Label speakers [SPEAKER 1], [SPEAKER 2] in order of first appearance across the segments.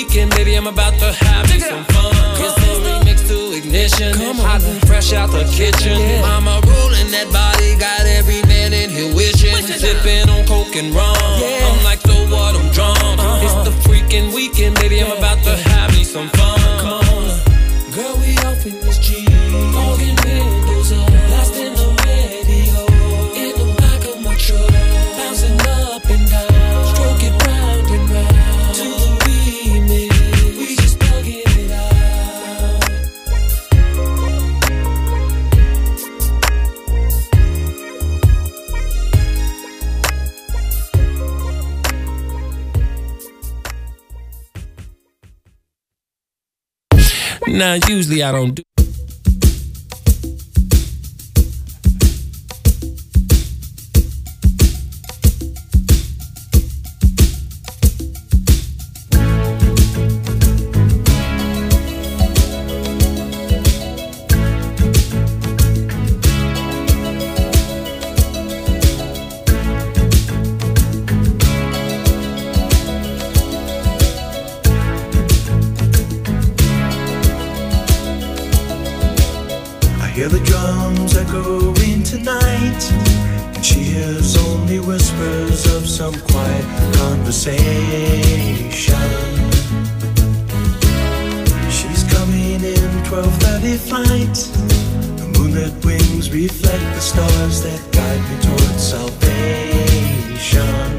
[SPEAKER 1] weekend, baby, I'm about to have me some fun. It's a remix to Ignition, hot and fresh out the kitchen. Mama rolling that body, got every man in here wishing. Sipping on coke and rum, I'm like, so what, I'm drunk. It's the freaking weekend, baby, I'm about to have me some fun. Come on, girl, we off in this Jeep, fogging windows up, lost in the radio, in the back of my truck, bouncing up and down, stroke it round and round, to the remix, we just thugging it out. Now, usually I don't do.
[SPEAKER 2] Hear the drums echoing tonight, and she hears only whispers of some quiet conversation. She's coming in 12:30 flight. The moonlit wings reflect the stars that guide me towards salvation.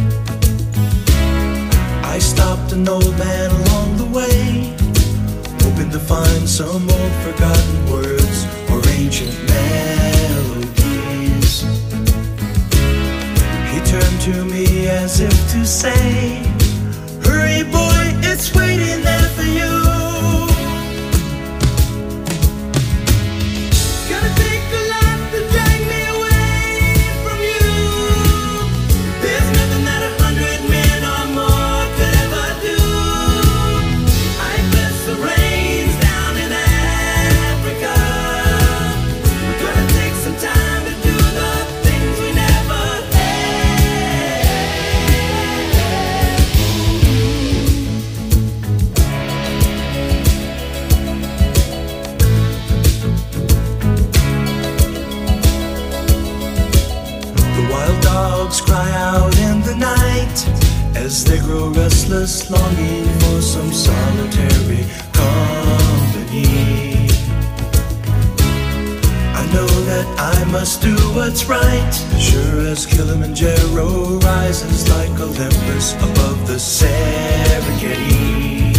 [SPEAKER 2] I stopped an old man along the way, hoping to find some old forgotten words or ancient melodies. He turned to me as if to say, hurry boy, it's waiting there for you. Gonna take a lot to drag me away from you. There's nothing that 100 men or more could ever do. I bless the rains down in Africa. We're gonna take some time to do the things we never had. The wild dogs cry out in the night as they grow restless, longing for some solitary company. I know that I must do what's right, sure as Kilimanjaro rises like Olympus above the Serengeti.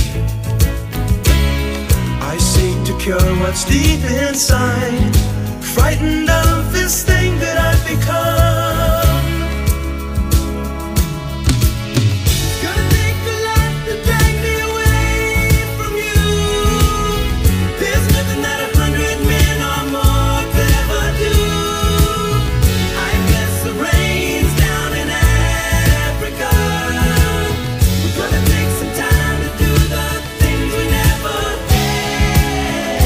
[SPEAKER 2] I seek to cure what's deep inside, frightened of this thing that I've become. Gonna take a lot to drag me away from you. There's nothing that 100 men or more could ever do. I bless the rains down in Africa. We're gonna take some time to do the things we never had.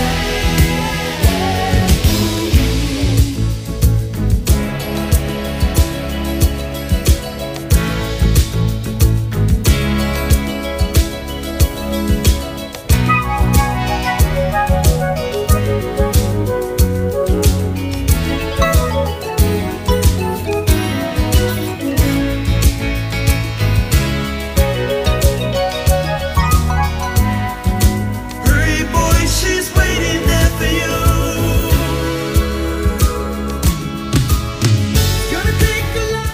[SPEAKER 2] Hurry boy, she's waiting there for you. Gonna take a lot.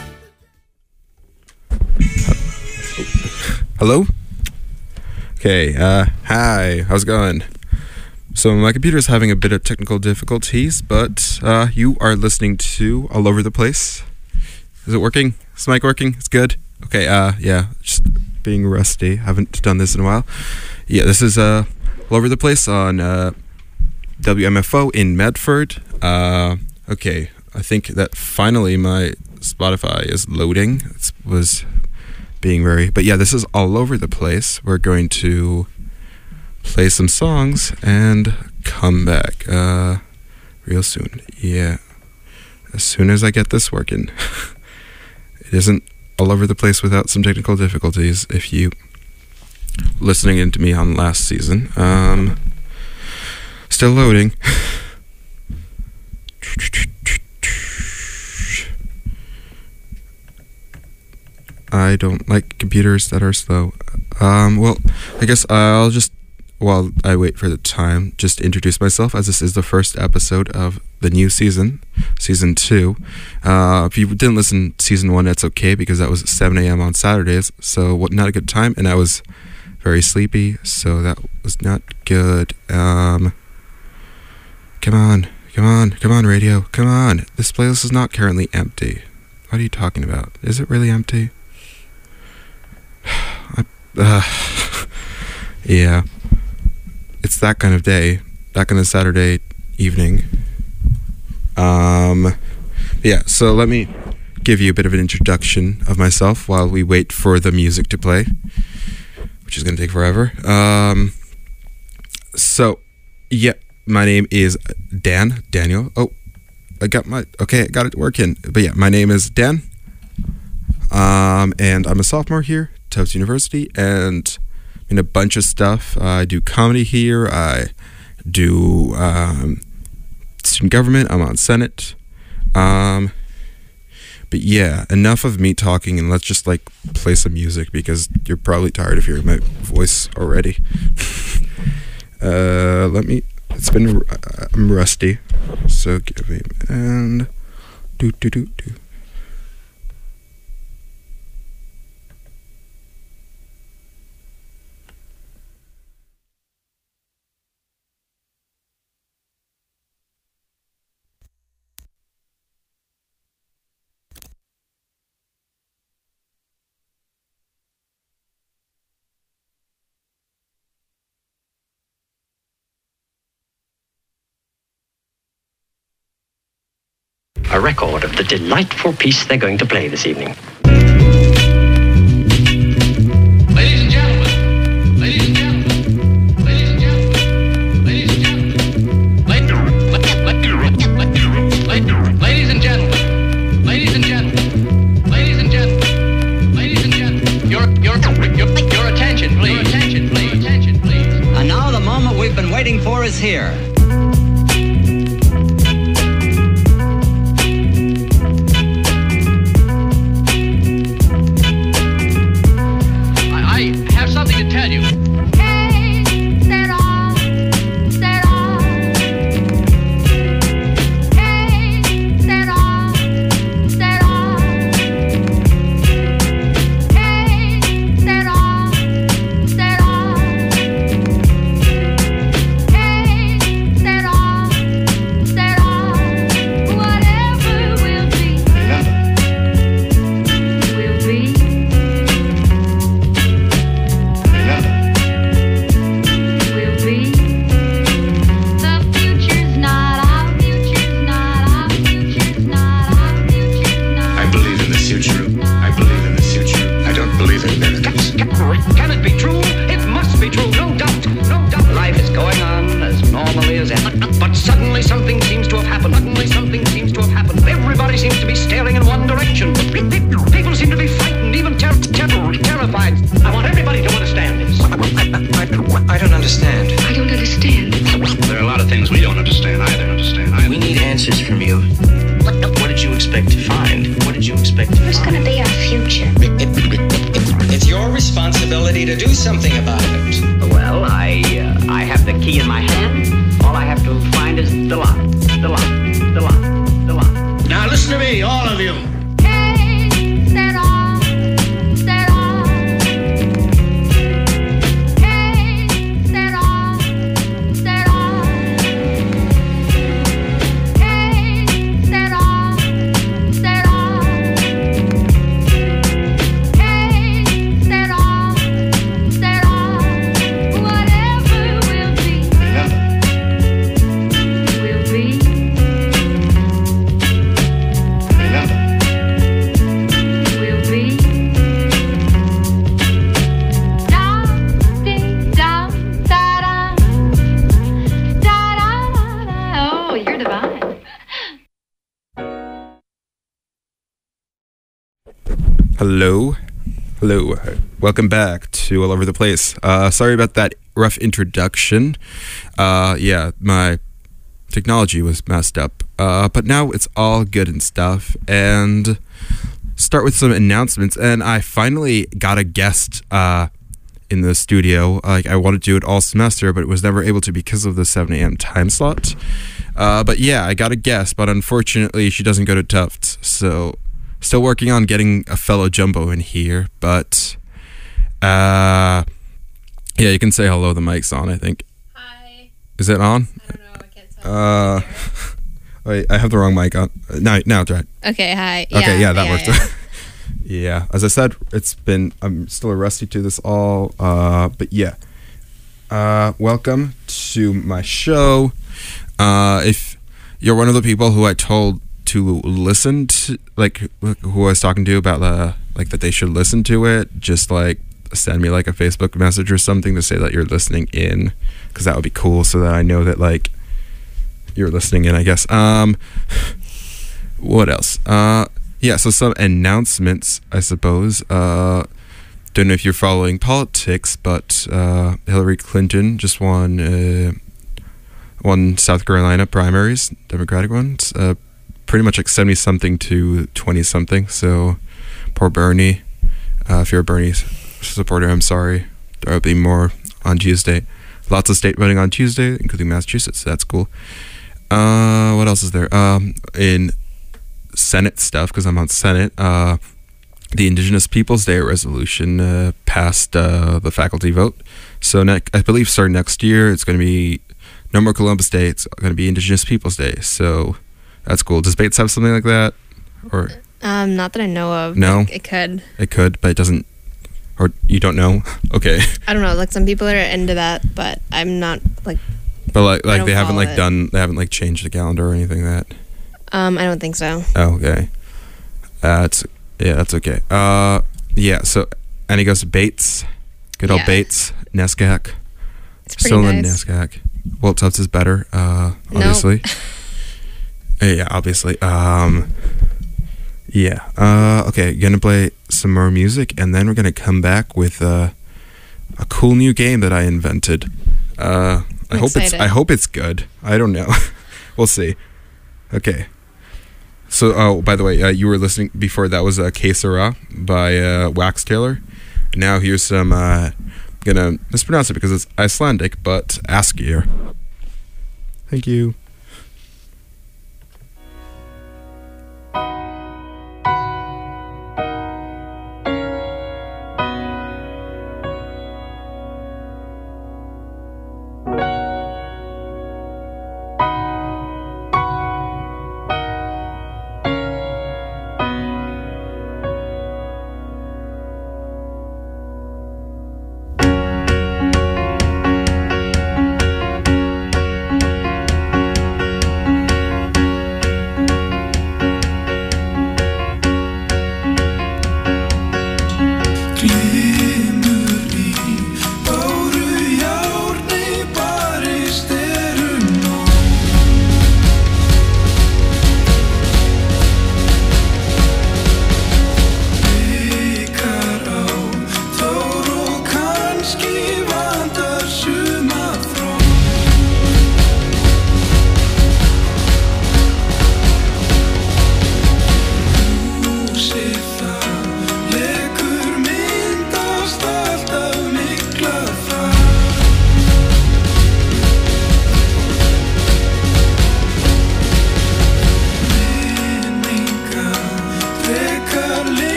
[SPEAKER 3] Hello? Okay, hi, how's it going? So my computer's having a bit of technical difficulties, but you are listening to All Over the Place. Is it working? Is the mic working? It's good? Okay, yeah, just being rusty. Haven't done this in a while. Yeah, this is All Over the Place on WMFO in Medford. Okay, I think that finally my Spotify is loading. It was being very... But yeah, this is All Over the Place. We're going to play some songs and come back real soon. Yeah, as soon as I get this working. It isn't all over the place without some technical difficulties. If you listening into me on last season. Still loading. I don't like computers that are slow. Well, I guess I'll just, while I wait for the time, just introduce myself, as this is the first episode of the new season, season 2. If you didn't listen to season 1, that's okay, because that was at 7 a.m. on Saturdays, so not a good time, and I was very sleepy, so that was not good. Come on, radio, come on. This playlist is not currently empty. What are you talking about? Is it really empty? Yeah. It's that kind of day, that kind of Saturday evening. Yeah, so let me give you a bit of an introduction of myself while we wait for the music to play, which is going to take forever. So, yeah, my name is Daniel. Oh, I got it working. But yeah, my name is Dan. And I'm a sophomore here at Tufts University, and in a bunch of stuff. I do comedy here. I do student government. I'm on Senate. But yeah, enough of me talking, and let's just play some music, because you're probably tired of hearing my voice already. I'm rusty, so give me and do.
[SPEAKER 4] A record of the delightful piece they're going to play this evening.
[SPEAKER 5] Ladies and gentlemen, ladies and gentlemen, ladies and gentlemen, ladies and gentlemen, ladies and gentlemen, ladies and gentlemen, ladies and gentlemen, ladies and gentlemen, your attention, please. Your attention, please. Attention, please.
[SPEAKER 6] And now the moment we've been waiting for is here. To do something about it.
[SPEAKER 4] Well, I have the key in my hand. All I have to find is the lock. The lock. The lock. The lock.
[SPEAKER 5] Now listen to me, all of you.
[SPEAKER 3] Hello. welcome back to All Over the Place. Sorry about that rough introduction. Yeah, my technology was messed up, but now it's all good and stuff. And start with some announcements. And I finally got a guest in the studio. Like, I wanted to do it all semester, but it was never able to because of the 7 a.m. time slot. But yeah, I got a guest, but unfortunately she doesn't go to Tufts, so still working on getting a fellow Jumbo in here. But yeah, you can say hello. The mic's on, I think.
[SPEAKER 7] Hi.
[SPEAKER 3] Is it on?
[SPEAKER 7] I don't know. I can't tell.
[SPEAKER 3] Wait, I have the wrong mic on. Now it's right.
[SPEAKER 7] Okay, hi.
[SPEAKER 3] Okay, yeah, that worked.
[SPEAKER 7] Yeah.
[SPEAKER 3] Yeah, as I said, I'm still rusty to this all, but yeah. Welcome to my show. If you're one of the people who I told to listen to, like, who I was talking to about, like, that they should listen to it, just, like, send me, like, a Facebook message or something to say that you're listening in, because that would be cool, so that I know that, like, you're listening in, I guess. What else? Yeah, so some announcements, I suppose. Don't know if you're following politics, but Hillary Clinton just won South Carolina primaries, Democratic ones. Pretty much like 70-something to 20-something. So poor Bernie. If you're a Bernie supporter, I'm sorry. There will be more on Tuesday. Lots of state voting on Tuesday, including Massachusetts. So that's cool. What else is there? In Senate stuff, because I'm on Senate, the Indigenous Peoples Day resolution passed the faculty vote. So I believe starting next year, it's going to be no more Columbus Day. It's going to be Indigenous Peoples Day. So that's cool. Does Bates have something like that? Or
[SPEAKER 7] Not that I know of.
[SPEAKER 3] No?
[SPEAKER 7] Like, it could.
[SPEAKER 3] It could, but it doesn't. Or you don't know? Okay.
[SPEAKER 7] I don't know. Like, some people are into that, but I'm not, like...
[SPEAKER 3] But like
[SPEAKER 7] don't
[SPEAKER 3] they haven't
[SPEAKER 7] follow
[SPEAKER 3] like
[SPEAKER 7] it.
[SPEAKER 3] they haven't like changed the calendar or anything like that.
[SPEAKER 7] I don't think so.
[SPEAKER 3] Oh, okay. That's okay. Yeah. So, and he goes to Bates, good old
[SPEAKER 7] Yeah.
[SPEAKER 3] Bates, NESCAC.
[SPEAKER 7] It's pretty
[SPEAKER 3] Still in
[SPEAKER 7] nice.
[SPEAKER 3] NESCAC. Well, Tufts is better. Obviously. Yeah, obviously. Yeah. Okay, gonna play some more music, and then we're gonna come back with a cool new game that I invented. I hope it's good. I don't know. We'll see. Okay. So, oh, by the way, you were listening before. That was Que Sera by Wax Taylor. Now here's some. I'm gonna mispronounce it because it's Icelandic, but Askir. Thank you.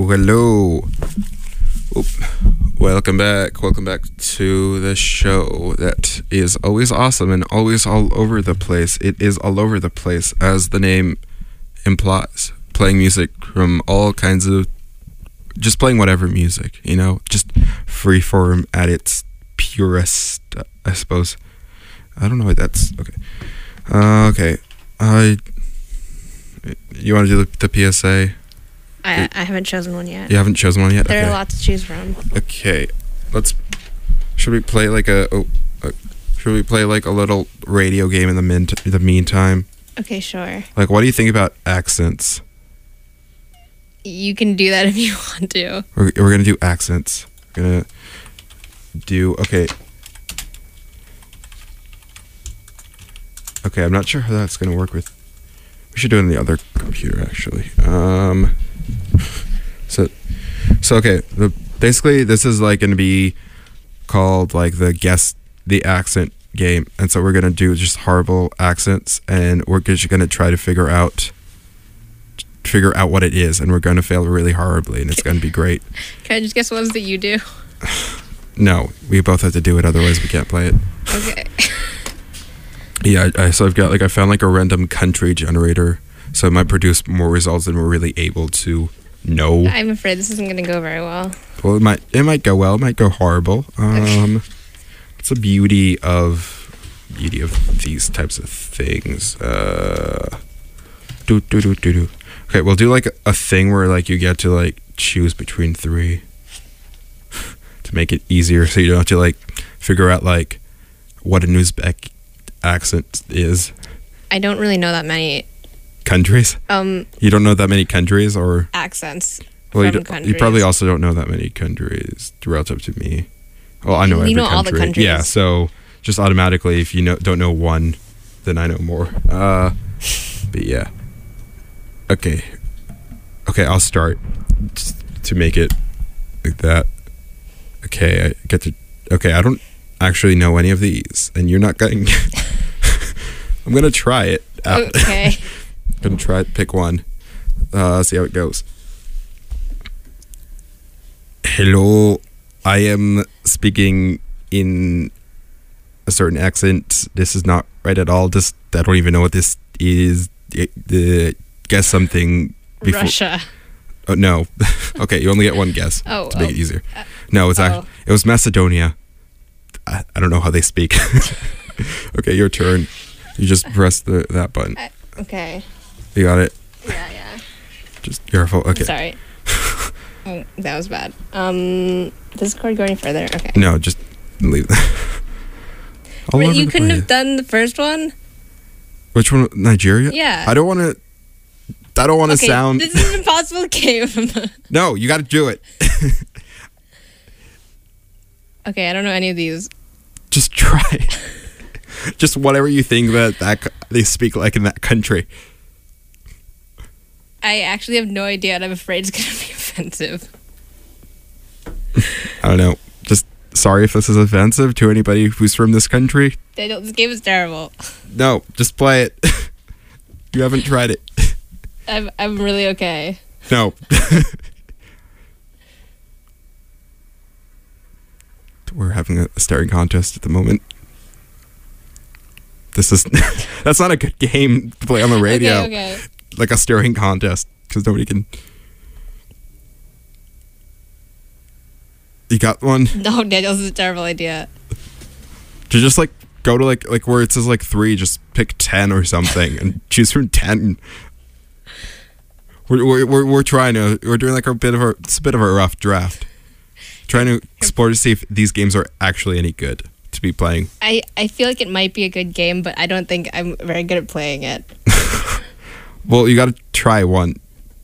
[SPEAKER 3] hello. Oop. Welcome back to the show that is always awesome and always all over the place. It is all over the place, as the name implies. Playing music from all kinds of, just playing whatever music, you know, just freeform at its purest, I suppose. I don't know what that's, okay. Okay. You want to do the PSA?
[SPEAKER 7] I haven't chosen one yet.
[SPEAKER 3] You haven't chosen one yet?
[SPEAKER 7] There
[SPEAKER 3] Okay.
[SPEAKER 7] are lots to choose from.
[SPEAKER 3] Okay, should we play like a little radio game in the meantime?
[SPEAKER 7] Okay, sure.
[SPEAKER 3] Like, what do you think about accents?
[SPEAKER 7] You can do that if you want to.
[SPEAKER 3] We're gonna do accents. We're gonna do, okay. Okay, I'm not sure how that's gonna work with, we should do it on the other computer, actually. So okay, basically this is like gonna be called like the accent game, and so we're gonna do just horrible accents, and we're just gonna try to figure out what it is, and we're gonna fail really horribly, and it's gonna be great.
[SPEAKER 7] Can I just guess ones that you do?
[SPEAKER 3] No, we both have to do it, otherwise we can't play it.
[SPEAKER 7] Okay.
[SPEAKER 3] Yeah, I found like a random country generator, so it might produce more results than we're really able to know.
[SPEAKER 7] I'm afraid this isn't going to go very well.
[SPEAKER 3] Well, it might go well, it might go horrible. It's the beauty of these types of things. Okay, we'll do like a thing where like you get to like choose between 3 to make it easier, so you don't have to like figure out like what an Uzbek accent is.
[SPEAKER 7] I don't really know that many
[SPEAKER 3] Countries? You don't know that many countries, or?
[SPEAKER 7] accents
[SPEAKER 3] Well,
[SPEAKER 7] from
[SPEAKER 3] you
[SPEAKER 7] countries.
[SPEAKER 3] probably also don't know that many countries relative to me. Well, I know every
[SPEAKER 7] You know
[SPEAKER 3] country.
[SPEAKER 7] all the countries.
[SPEAKER 3] Yeah, so just automatically, if you don't know one, then I know more. But yeah. Okay, I'll start just to make it like that. Okay, I don't actually know any of these, and you're not going. I'm gonna try it out.
[SPEAKER 7] Okay.
[SPEAKER 3] Gonna try it, pick one. See how it goes. Hello, I am speaking in a certain accent. This is not right at all. I don't even know what this is. Guess something before.
[SPEAKER 7] Russia.
[SPEAKER 3] Oh, no. Okay, you only get one guess
[SPEAKER 7] Oh,
[SPEAKER 3] to make it
[SPEAKER 7] oh.
[SPEAKER 3] easier. No, it's actually, it was Macedonia. I don't know how they speak. Okay, your turn. You just press that button.
[SPEAKER 7] Okay.
[SPEAKER 3] You got it?
[SPEAKER 7] Yeah.
[SPEAKER 3] Just careful. Okay.
[SPEAKER 7] Sorry. Oh, that was bad. Does the cord go any further? Okay.
[SPEAKER 3] No, just leave. All
[SPEAKER 7] Wait,
[SPEAKER 3] over
[SPEAKER 7] you
[SPEAKER 3] the
[SPEAKER 7] couldn't
[SPEAKER 3] place.
[SPEAKER 7] have done the first one?
[SPEAKER 3] Which one? Nigeria?
[SPEAKER 7] Yeah.
[SPEAKER 3] I don't want to
[SPEAKER 7] Okay,
[SPEAKER 3] sound.
[SPEAKER 7] this is an impossible game.
[SPEAKER 3] No, you got to do it.
[SPEAKER 7] Okay, I don't know any of these.
[SPEAKER 3] Just try. Just whatever you think that they speak like in that country.
[SPEAKER 7] I actually have no idea, and I'm afraid it's going to be offensive.
[SPEAKER 3] I don't know. Just sorry if this is offensive to anybody who's from this country.
[SPEAKER 7] Daniel, this game is terrible.
[SPEAKER 3] No, just play it. You haven't tried it.
[SPEAKER 7] I'm really okay.
[SPEAKER 3] No. We're having a staring contest at the moment. This is that's not a good game to play on the radio.
[SPEAKER 7] Okay.
[SPEAKER 3] Like a staring contest, because nobody can. You got one?
[SPEAKER 7] No, Daniel, this is a terrible idea.
[SPEAKER 3] To just like go to like where it says like 3, just pick 10 or something and choose from 10. We're trying to, we're doing like it's a bit of a rough draft. Trying to explore to see if these games are actually any good to be playing.
[SPEAKER 7] I feel like it might be a good game, but I don't think I'm very good at playing it.
[SPEAKER 3] Well, you got to try one.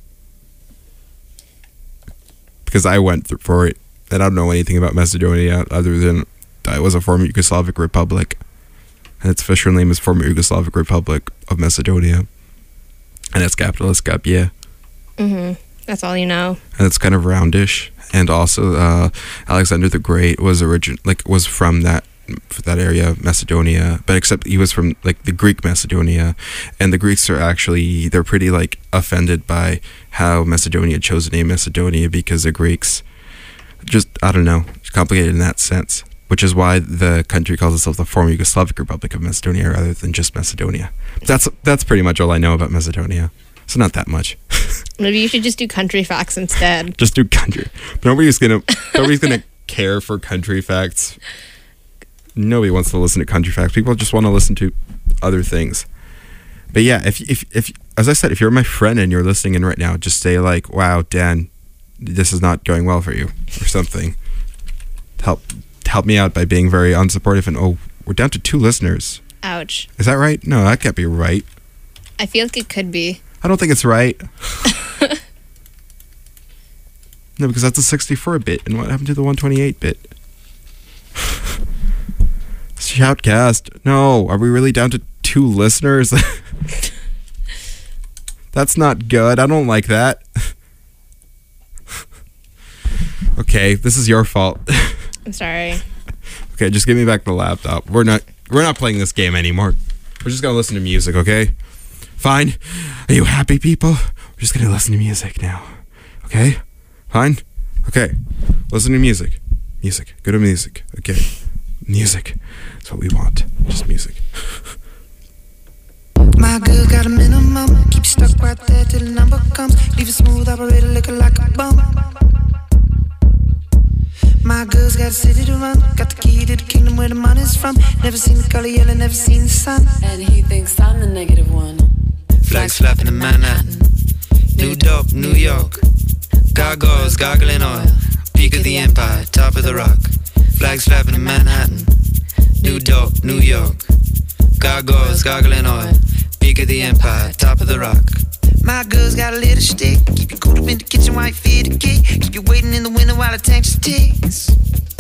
[SPEAKER 3] Because I went for it, and I don't know anything about Macedonia other than it was a former Yugoslavic republic. And its official name is former Yugoslavic Republic of Macedonia. And its capital is Skopje.
[SPEAKER 7] That's all you know.
[SPEAKER 3] And it's kind of roundish. And also, Alexander the Great was from that for that area, Macedonia, but except he was from like the Greek Macedonia, and the Greeks they're pretty like offended by how Macedonia chose the name Macedonia because the Greeks just, I don't know, it's complicated in that sense, which is why the country calls itself the former Yugoslavic Republic of Macedonia rather than just Macedonia. That's pretty much all I know about Macedonia. So not that much.
[SPEAKER 7] Maybe you should just do country facts instead.
[SPEAKER 3] Just do country. But nobody's gonna care for country facts. Nobody wants to listen to country facts. People just want to listen to other things. But yeah, if as I said, if you're my friend and you're listening in right now, just say like, "Wow, Dan, this is not going well for you," or something. Help me out by being very unsupportive. And we're down to 2 listeners.
[SPEAKER 7] Ouch.
[SPEAKER 3] Is that right? No, that can't be right.
[SPEAKER 7] I feel like it could be.
[SPEAKER 3] I don't think it's right. No, because that's a 64-bit. And what happened to the 128-bit? Shoutcast. No, are we really down to 2 listeners? That's not good. I don't like that. Okay, this is your fault.
[SPEAKER 7] I'm sorry.
[SPEAKER 3] Okay, just give me back the laptop. We're not playing this game anymore. We're just gonna listen to music, okay? Fine. Are you happy, people? We're just gonna listen to music now. Okay? Fine? Okay. Listen to music. Music. Go to music. Okay. Music. That's what we want. Just music.
[SPEAKER 8] My girl got a minimum. Keep you stuck right there till the number comes. Leave a smooth operator looking like a bum. My girl's got a city to run. Got the key to the kingdom where the money's from. Never seen the color yellow, never seen the sun.
[SPEAKER 9] And he thinks I'm the negative one.
[SPEAKER 8] Flags flapping in Manhattan. New dope, New York. Gargoyles gargling oil. Peak of the empire, top of the rock. Flags flapping in Manhattan. New dope, New York. Gargoyles gargling oil. Peak of the empire, top of the rock. My girl's got a little stick. Keep you cool up in the kitchen while you feed the kid. Keep you waiting in the window while the tank ticks.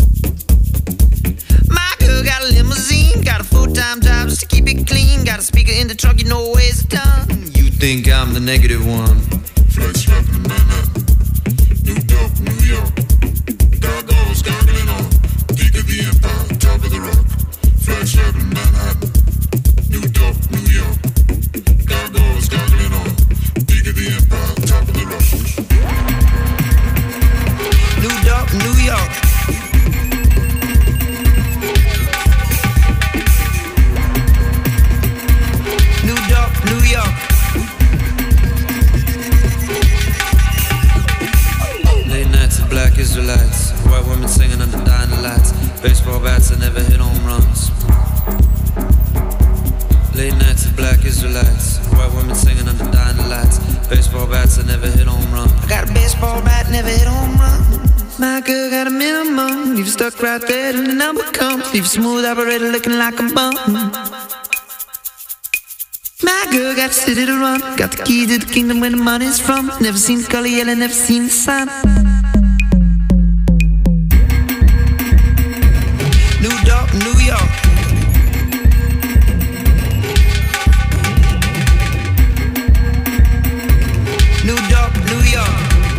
[SPEAKER 8] My girl got a limousine. Got a full-time job just to keep it clean. Got a speaker in the trunk, you know where it's done. You think I'm the negative one. Flags flapping in Manhattan. New dope, New York. Gargoyles gargling on. Peak of the empire, top of the rock. Flags flapping in Manhattan. New dope, New York. Gargoyles gargling on. Peak of the empire, top of the rock. New dope, New York. New dope, New York. Late nights at Black Israelites. White women singing under dying lights. Baseball bats that never hit home runs. Late nights at Black Israelites. White women singing under dying lights. Baseball bats that never hit home run. I got a baseball bat, never hit home run. My girl got a minimum. Leave you stuck right there till the number comes. Leave a smooth operator looking like a bum. My girl got a city to run. Got the key to the kingdom where the money's from. Never seen the color yellow, never seen the sun. New dope, New York. New dope, New York.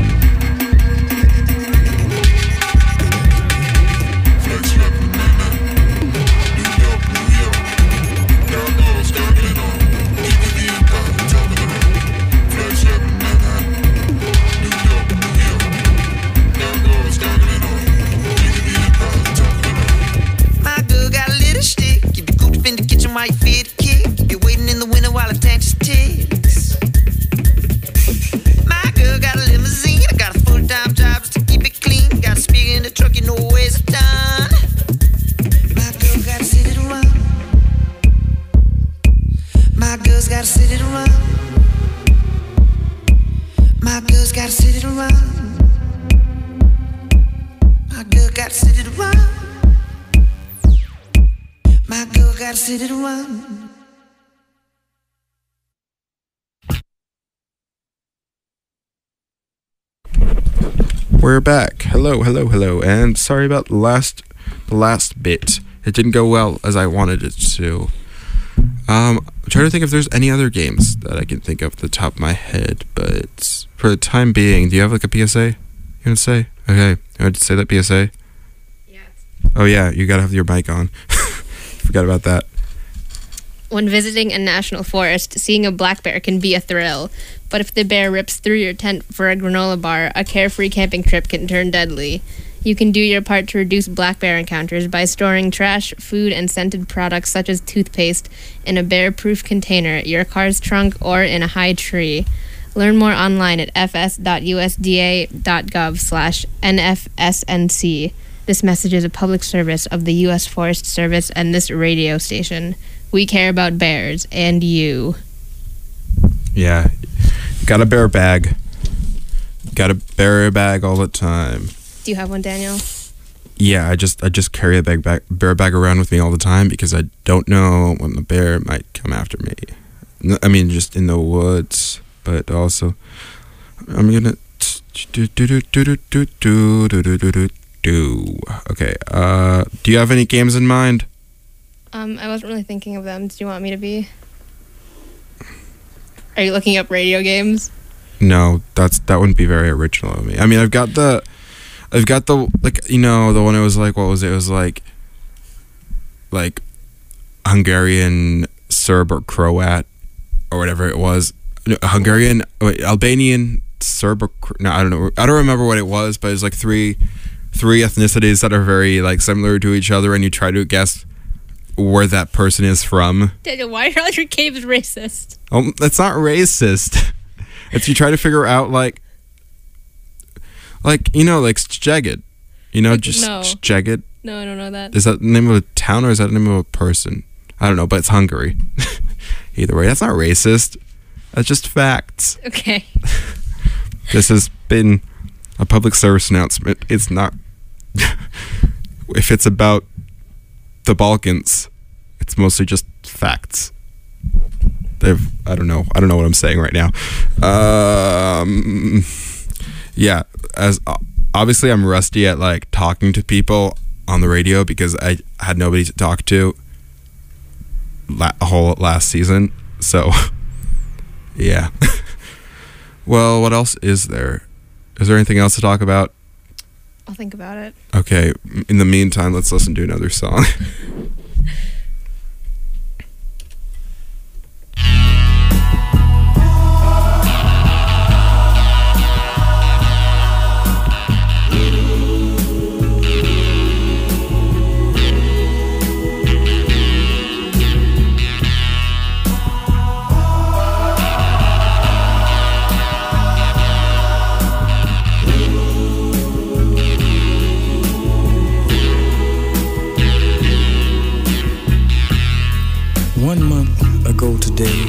[SPEAKER 8] Flags flapping in Manhattan. New dope, New York. Gargoyles gargling on. Peak of the empire, top of the rock. Flags flapping in Manhattan. New dope, New York. Gargoyles gargling on. Peak of the empire, top of the rock. My girl got a little stick. Keep you cooped up in the kitchen while you feed the kid. Keep you waiting in the window while the tank just ticks. My girl got a limousine. I got a full-time job just to keep it clean. Got a speaker in the truck, you know where it's done. My girl got a city to run. My girl's got a city to run. My girl's got a city to run. My girl got a city to run. My girl got a city to run.
[SPEAKER 3] We're back. Hello, and sorry about the last bit. It didn't go well as I wanted it to. I'm trying to think if there's any other games that I can think of at the top of my head, but for the time being, do you have like a PSA you want to say? Okay, you want to say that PSA?
[SPEAKER 7] Yes.
[SPEAKER 3] Oh yeah, you gotta have your mic on. forgot about that.
[SPEAKER 7] When visiting a national forest, seeing a black bear can be a thrill. But if the bear rips through your tent for a granola bar, a carefree camping trip can turn deadly. You can do your part to reduce black bear encounters by storing trash, food, and scented products such as toothpaste in a bear-proof container, your car's trunk, or in a high tree. Learn more online at fs.usda.gov/NFSNC. This message is a public service of the U.S. Forest Service and this radio station. We care about bears and you.
[SPEAKER 3] Yeah. Got a bear bag. Got a bear bag all the time.
[SPEAKER 7] Do you have one, Daniel?
[SPEAKER 3] Yeah, I just carry a bear bag around with me all the time because I don't know when the bear might come after me. I mean, just in the woods, but also I'm gonna Okay. Do you have any games in mind?
[SPEAKER 7] I wasn't really thinking of them. Do you want me to be? Are you looking up radio games?
[SPEAKER 3] No, that wouldn't be very original of me. I mean, I've got the like, you know, the one it was like, what was it? It was like Hungarian, Serb, or Croat, or whatever it was. No, Hungarian, Albanian, Serb, or no, I don't know. I don't remember what it was, but it's like three ethnicities that are very like similar to each other, and you try to guess where that person is from.
[SPEAKER 7] Daniel, why are all your games racist?
[SPEAKER 3] Oh, that's not racist. It's you try to figure out like you know, like Szeged. You know,
[SPEAKER 7] Like,
[SPEAKER 3] just
[SPEAKER 7] no.
[SPEAKER 3] Szeged.
[SPEAKER 7] No, I don't know that.
[SPEAKER 3] Is that the name of a town or is that the name of a person? I don't know, but it's Hungary. Either way, that's not racist. That's just facts.
[SPEAKER 7] Okay.
[SPEAKER 3] This has been a public service announcement. It's not. If it's about the Balkans, it's mostly just facts. I don't know what I'm saying right now. Yeah, as obviously I'm rusty at like talking to people on the radio because I had nobody to talk to a whole last season. So yeah. Well, what else is there? Is there anything else to talk about?
[SPEAKER 7] I'll think about it.
[SPEAKER 3] Okay, in the meantime, let's listen to another song.
[SPEAKER 10] Today,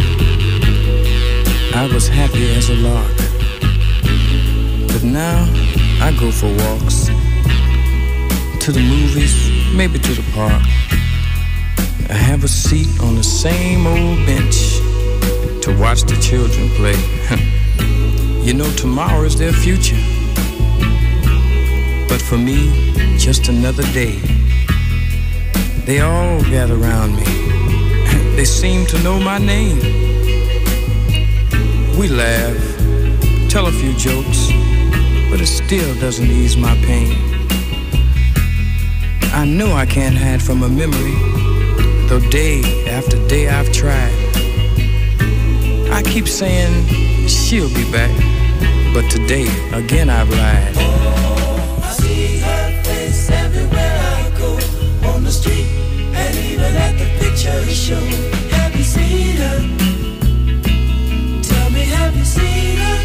[SPEAKER 10] I was happy as a lark, but now I go for walks, to the movies, maybe to the park. I have a seat on the same old bench to watch the children play. You know, tomorrow is their future, but for me, just another day. They all gather around me. They seem to know my name. We laugh, tell a few jokes, but it still doesn't ease my pain. I know I can't hide from a memory, though day after day I've tried. I keep saying she'll be back, but today again I've lied.
[SPEAKER 2] Oh, I see her face everywhere I go, on the street and even at the picture show. Have you seen her? Tell me, have you seen her?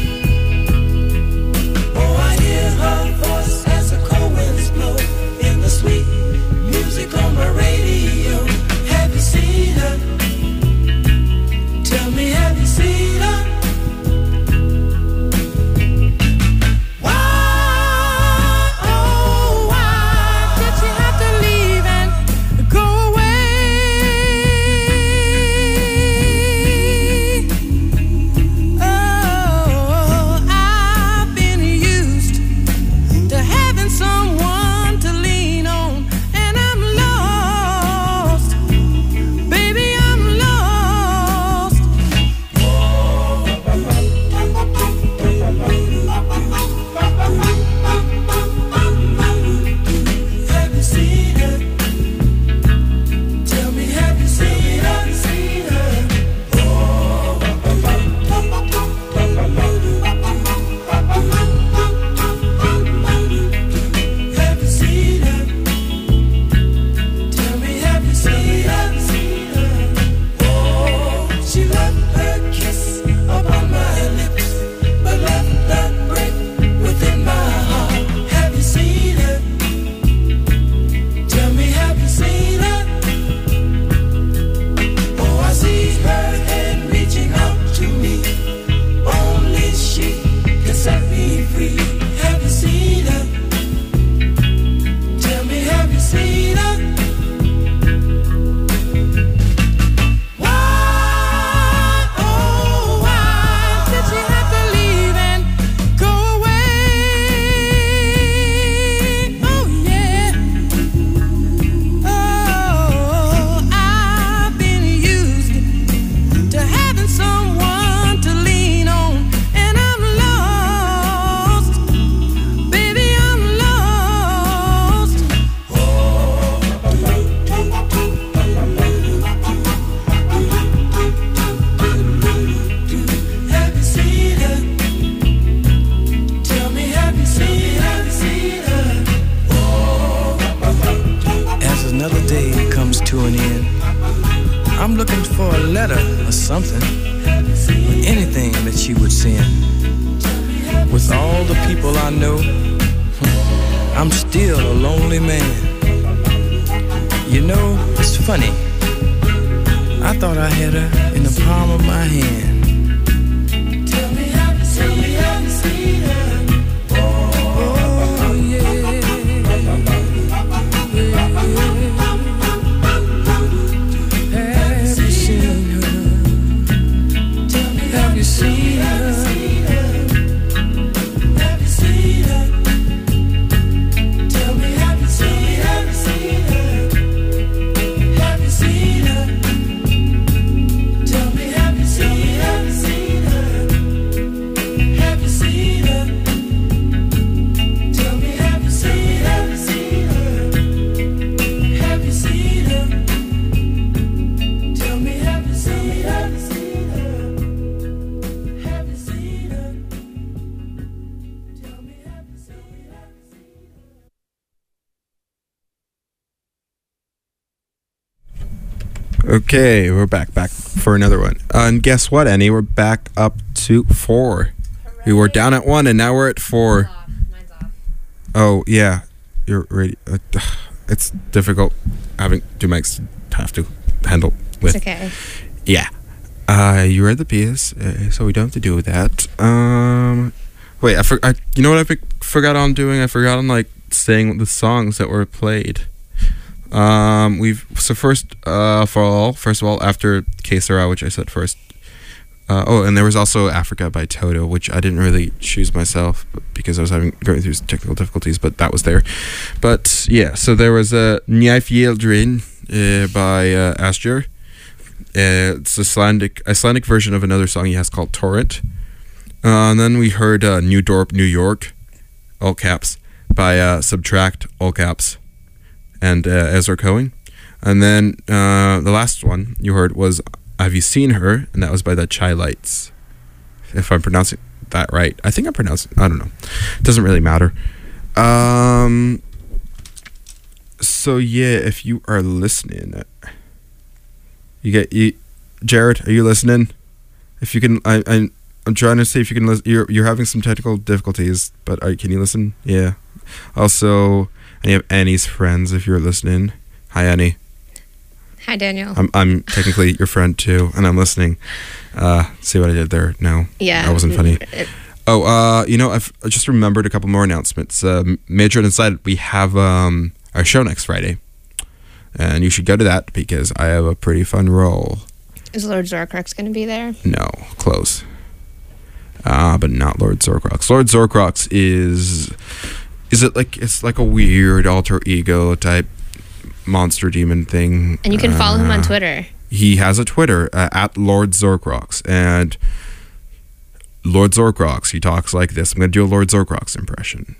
[SPEAKER 2] Oh, I hear her voice as the cold winds blow in the sweet music on my radio. Have you seen her? Tell me, have you seen her? Why
[SPEAKER 10] letter or something, or anything that she would send. With all the people I know, I'm still a lonely man. You know, it's funny. I thought I had her in the palm of my hand.
[SPEAKER 2] Tell me, have you seen her?
[SPEAKER 10] Oh, yeah. Have you seen her? Have you seen her?
[SPEAKER 2] Have you seen her? Tell me, have you seen her? Have you seen her? Tell me, have you seen her? Have you seen her? Tell me, have you seen her? Have you seen her? Tell me, have you seen her? Have you seen her? Tell me, have you seen her?
[SPEAKER 3] Okay, we're back for another one. And guess what, Annie? We're back up to 4. We were down at 1, and now we're at 4.
[SPEAKER 7] Mine's off.
[SPEAKER 3] Oh, yeah. You're ready. It's difficult having 2 mics to have to handle with.
[SPEAKER 7] It's okay.
[SPEAKER 3] Yeah. You read the piece, so we don't have to do that. Wait, you know what I forgot on doing? I forgot on, like, saying the songs that were played. First of all, after Que Sera, which I said first. And there was also Africa by Toto, which I didn't really choose myself because I was going through technical difficulties, but that was there. But yeah, so there was Nyai Fieldrin by Asger. It's Icelandic version of another song he has called Torrent. And then we heard New Dorp, New York, all caps, by Subtract, all caps, and Ezra Cohen. And then the last one you heard was Have You Seen Her? And that was by the Chai Lights. If I'm pronouncing that right. I think I'm pronouncing, I don't know. It doesn't really matter. So yeah, if you are listening, Jared, are you listening? If you can, I'm trying to see if you can listen. You're having some technical difficulties, but can you listen? Yeah. Also, any of Annie's friends, if you're listening. Hi, Annie.
[SPEAKER 7] Hi, Daniel.
[SPEAKER 3] I'm technically your friend too, and I'm listening. See what I did there? No.
[SPEAKER 7] Yeah.
[SPEAKER 3] That wasn't funny. I've just remembered a couple more announcements. Major and Inside, we have our show next Friday, and you should go to that because I have a pretty fun role.
[SPEAKER 7] Is Lord Zorkrux going to be there?
[SPEAKER 3] No, close. But not Lord Zorkrux. Lord Zorkrux is it's like a weird alter ego type monster demon thing.
[SPEAKER 7] And you can follow him on Twitter.
[SPEAKER 3] He has a Twitter at Lord Zorkrux, and Lord Zorkrux, he talks like this. I'm going to do a Lord Zorkrux impression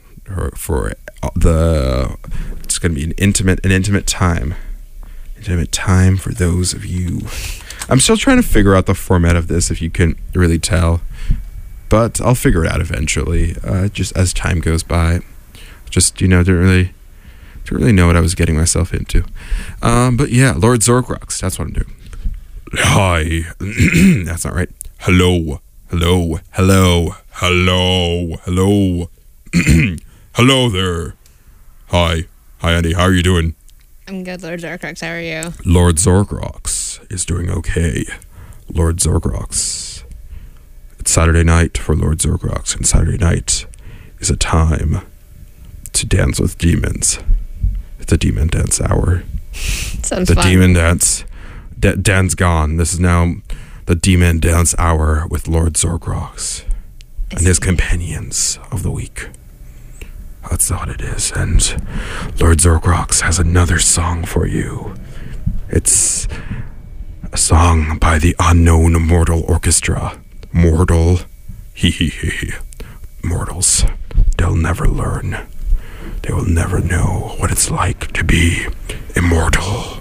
[SPEAKER 3] it's going to be an intimate time for those of you. I'm still trying to figure out the format of this, if you can really tell, but I'll figure it out eventually, just as time goes by. Just, didn't really know what I was getting myself into. But yeah, Lord Zorkrux, that's what I'm doing. Hi. That's not right. Hello. Hello. Hello. Hello. Hello. Hello there. Hi. Hi, Andy. How are you doing?
[SPEAKER 7] I'm good, Lord Zorkrux. How are you?
[SPEAKER 3] Lord Zorkrux is doing okay. Lord Zorkrux. It's Saturday night for Lord Zorkrux, and Saturday night is a time to dance with demons. It's a demon dance hour.
[SPEAKER 7] Sounds
[SPEAKER 3] the
[SPEAKER 7] fun.
[SPEAKER 3] Demon dance. Dan's gone. This is now the demon dance hour with Lord Zorkrux and his companions of the week. That's what it is. And Lord Zorkrux has another song for you. It's a song by the Unknown Mortal Orchestra. Mortal. Mortals. They'll never learn. They will never know what it's like to be immortal.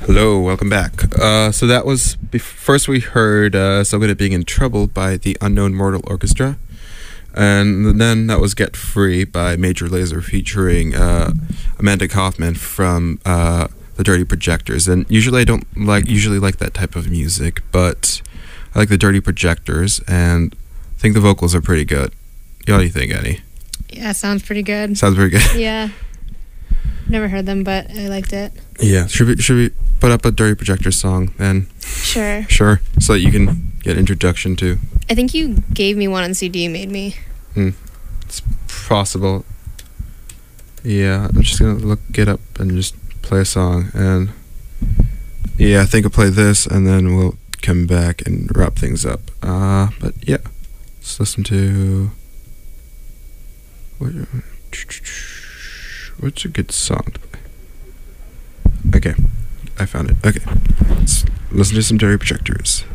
[SPEAKER 3] Hello, welcome back. So that was first we heard "So Good at Being in Trouble" by the Unknown Mortal Orchestra, and then that was "Get Free" by Major Lazer featuring Amanda Kaufman from the Dirty Projectors. And usually I don't like that type of music, but I like the Dirty Projectors, and I think the vocals are pretty good. What do you think, Annie?
[SPEAKER 7] Yeah, sounds pretty good.
[SPEAKER 3] Sounds pretty good.
[SPEAKER 7] Yeah. Never heard them, but I liked it.
[SPEAKER 3] Yeah, should we put up a Dirty Projectors song then?
[SPEAKER 7] Sure.
[SPEAKER 3] Sure, so that you can get introduction to.
[SPEAKER 7] I think you gave me one on CD, made me.
[SPEAKER 3] It's possible. Yeah, I'm just gonna look it up and just play a song, and yeah, I think I'll play this and then we'll come back and wrap things up. But yeah, let's listen to what's a good song to play? Okay, I found it. Okay, let's listen to some Dirty Projectors.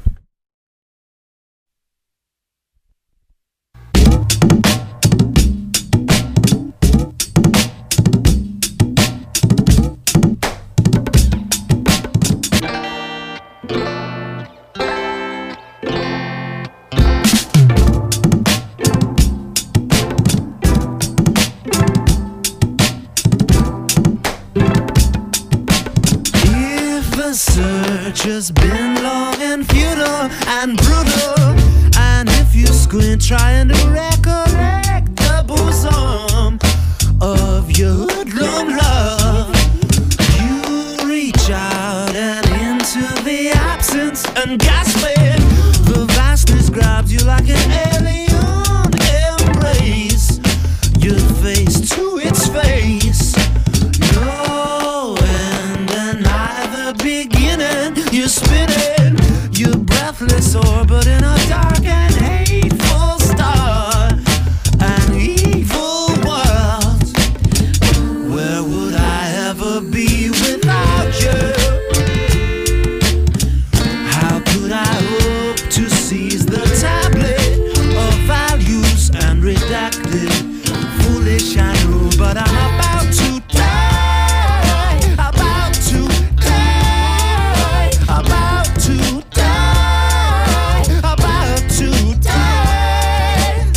[SPEAKER 2] Has been long and futile and brutal, and if you squint trying to recollect the bosom of your hoodlum love, you reach out and into the absence and gasping, the vastness grabs you like an alien embrace, your face to its face, no end and neither beginning. You're spinning, you're breathless orbit in a dark and hateful star, an evil world. Where would I ever be without you? How could I hope to seize the tablet of values and redact it? Foolish I know, but I'm about to die, about to die, about to die, about to die.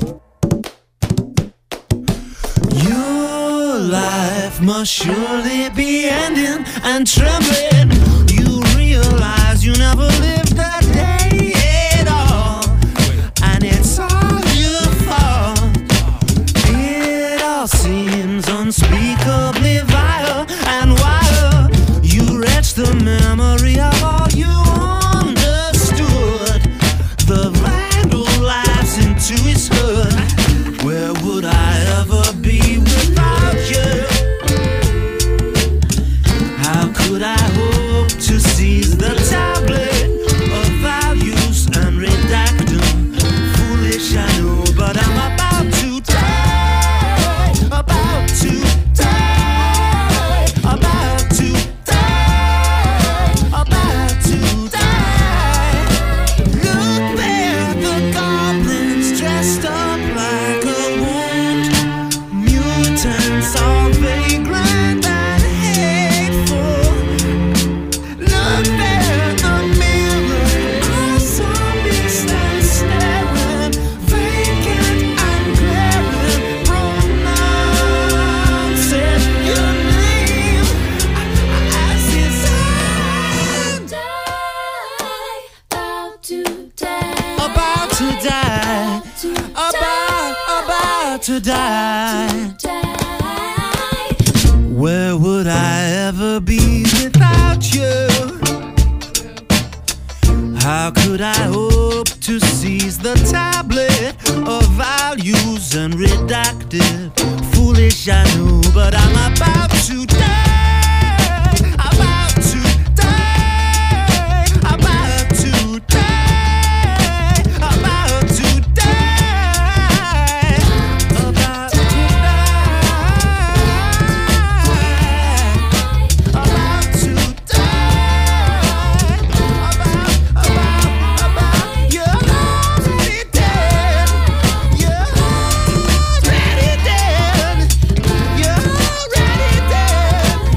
[SPEAKER 2] Your life must surely be ending and trembling. You realize you never lived that day at all, and it's all your fault. It all seems unspeakably vile and wild. You wretch the memory of all you understood. The vandal laughs into his hood. Where would I ever be without you? How could I hope to seize the tablet of values and redact them? Foolish I know, but I'm about to die, about to die, about to die, about to die. Look there, the goblins dressed up like a wound, mutants all vagrant and hateful. Look there, the mirror, our zombies stand staring, vacant and glaring, pronouncing your name as his hand. About to die, about to die. Where would I ever be without you? How could I hope to seize the tablet of values and redact it? Foolish I know, but I'm about to die, about to die, about to die, about to die, about to die, about to die, about, you're already dead, you're already dead, you're already dead.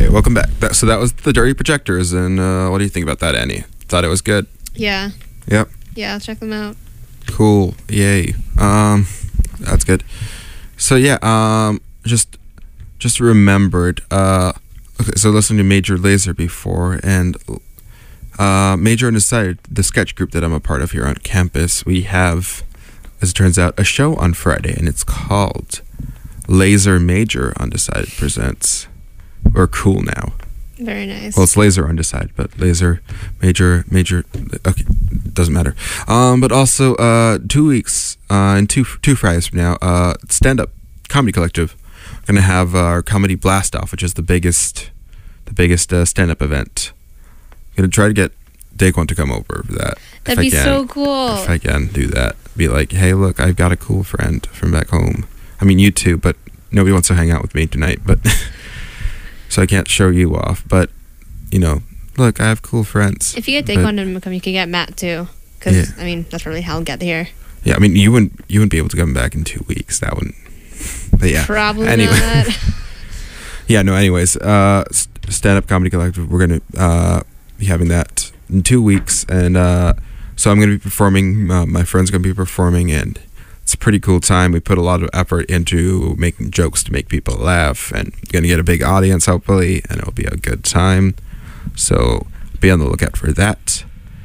[SPEAKER 3] Okay, welcome back. So that was the Dirty Projectors, and what do you think about that, Annie? Thought it was good?
[SPEAKER 7] Yeah.
[SPEAKER 3] Yep.
[SPEAKER 7] Yeah, I'll check them out.
[SPEAKER 3] Cool. Yay. That's good. So yeah, just remembered. Okay, so listening to Major Lazer before, and Major Undecided, the sketch group that I'm a part of here on campus, we have, as it turns out, a show on Friday, and it's called Lazer Major Undecided Presents. We're cool now.
[SPEAKER 7] Very nice.
[SPEAKER 3] Well, it's Lazer Undecided, but Lazer Major, okay, doesn't matter. But also, 2 weeks, and two Fridays from now, Stand Up Comedy Collective, we're gonna have our Comedy Blast Off, which is the biggest stand-up event. I'm gonna try to get Daquan to come over for that.
[SPEAKER 7] That'd be so cool.
[SPEAKER 3] If I can do that, be like, hey, look, I've got a cool friend from back home. I mean, you too, but nobody wants to hang out with me tonight. But so I can't show you off. But you know, look, I have cool friends.
[SPEAKER 7] If you get Daquan to come, you could get Matt too. Because I mean, that's really how I'll get here.
[SPEAKER 3] Yeah, I mean, you wouldn't be able to come back in 2 weeks. That wouldn't. But yeah.
[SPEAKER 7] Probably
[SPEAKER 3] anyway.
[SPEAKER 7] not.
[SPEAKER 3] Yeah. No. Anyways, Stand Up Comedy Collective. We're gonna be having that in 2 weeks, and so I'm gonna be performing. My friend's gonna be performing, and it's a pretty cool time. We put a lot of effort into making jokes to make people laugh, and gonna get a big audience hopefully, and it'll be a good time. So be on the lookout for that.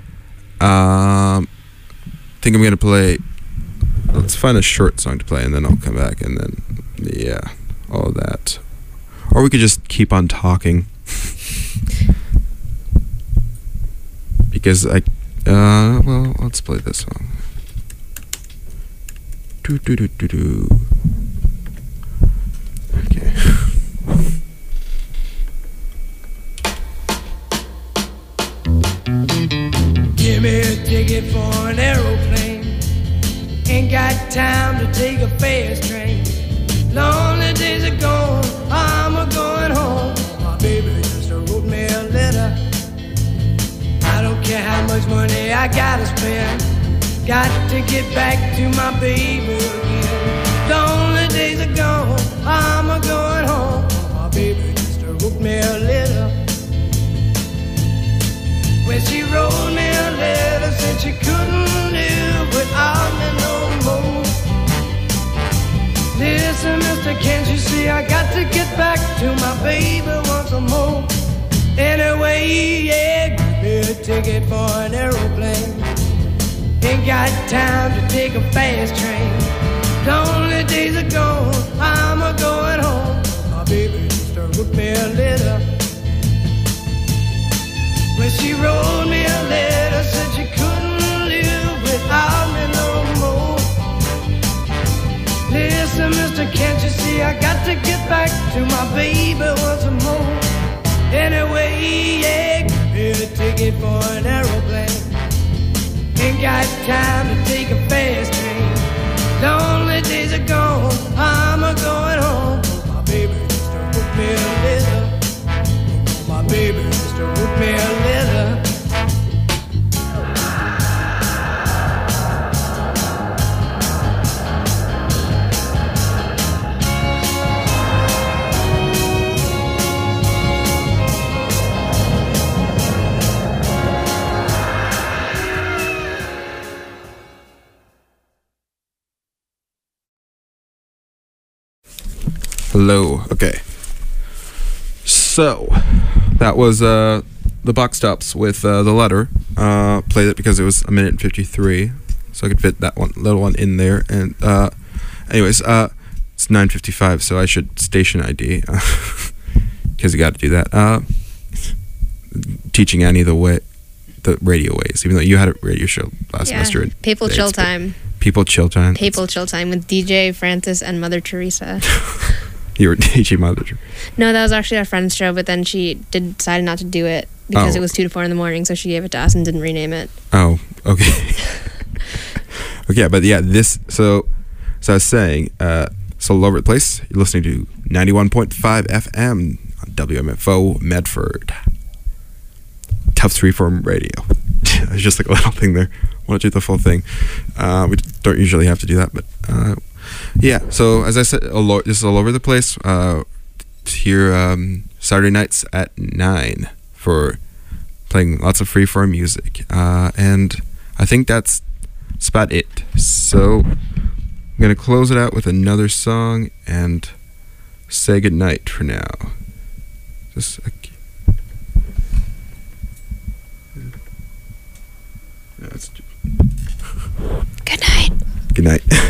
[SPEAKER 3] Think I'm gonna play. Let's find a short song to play, and then I'll come back, and then yeah, all of that. Or we could just keep on talking. Because well, let's play this song. Do. Okay.
[SPEAKER 2] Give me a ticket for an aeroplane. Ain't got time to take a fast train. Lonely days are gone, I'm a going home. My baby just wrote me a letter. I don't care how much money I gotta spend. Got to get back to my baby again. Lonely days are gone, I'm a going home. My baby just wrote me a letter. When she wrote me a letter, said she couldn't live without me no more. Listen, mister, can't you see I got to get back to my baby once more. Anyway, yeah, give me a ticket for an aeroplane. Ain't got time to take a fast train. Lonely days are gone, I'm a going home. My baby just wrote me a letter. When she wrote me a letter, said she couldn't live without me no more. Listen, mister, can't you see I got to get back to my baby once more. Anyway, yeah, give me a ticket for an aeroplane. Ain't got time to take a fast train. Lonely days are gone, I'm a going home. My baby just wrote me a letter. My baby just wrote me a letter.
[SPEAKER 3] Hello. Okay. So that was the box tops with the letter. Played it because it was 1 minute and 53, so I could fit that little one in there. And anyways, it's 9:55, so I should station ID because you got to do that. Teaching Annie the radio ways, even though you had a radio show last semester.
[SPEAKER 7] People Chill Time.
[SPEAKER 3] People Chill Time.
[SPEAKER 7] People Chill Time with DJ Francis and Mother Teresa.
[SPEAKER 3] You were teaching Mother Teresa.
[SPEAKER 7] No, that was actually our friend's show, but then she decided not to do it because it was 2 to 4 in the morning, so she gave it to us and didn't rename it.
[SPEAKER 3] Oh, okay. Okay, but yeah, so I was saying, so all over the place, you're listening to 91.5 FM on WMFO Medford. Tufts Freeform Radio. It's just like a little thing there. Want to do the full thing. We don't usually have to do that, but yeah. So as I said, this is all over the place. here Saturday nights at 9 for playing lots of freeform music. And I think that's about it. So I'm going to close it out with another song and say goodnight for now. Just
[SPEAKER 7] Good night.
[SPEAKER 3] Good night.